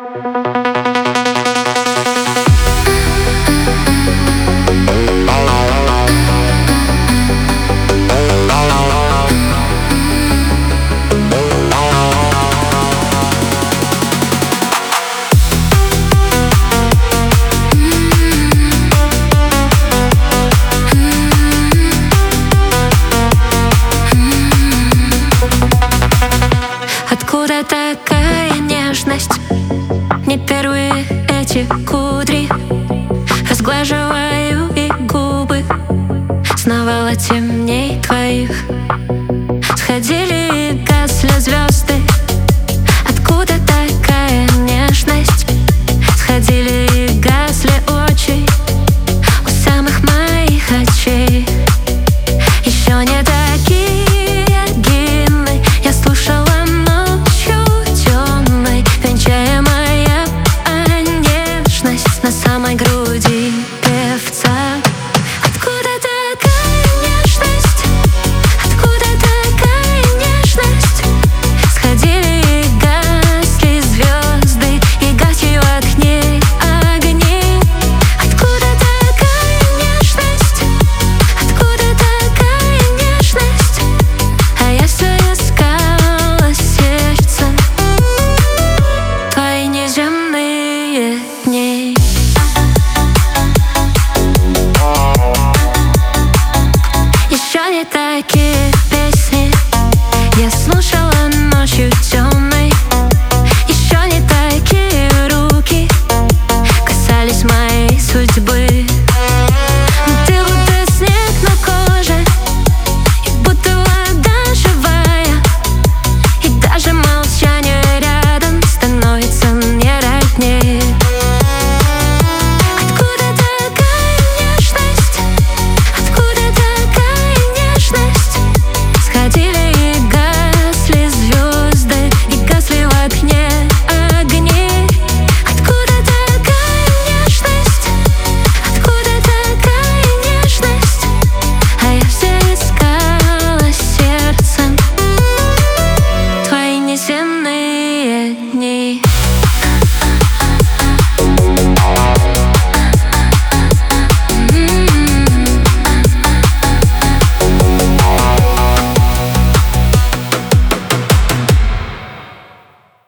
Откуда такая нежность? Не первые эти кудри. Разглаживаю и губы, сновала темней твоих. Сходили и гасли звезды. Откуда такая нежность? Сходили и гасли очи у самых моих очей. Еще не такие гимны я слушала ночью темной, венчаемая нежность на самой груди певца. Откуда такая нежность? Откуда такая нежность? Сходили и гасли звезды, и гасью огней огни. Откуда такая нежность? Откуда такая нежность? А я все искала сердце твои неземные дни. Еще не такие песни я слушала ночью темной. Еще не такие руки касались моей судьбы. Ты будто снег на коже, и будто вода живая, и даже молчание рядом становится мне роднее. Откуда такая нежность? Откуда такая нежность? Сходили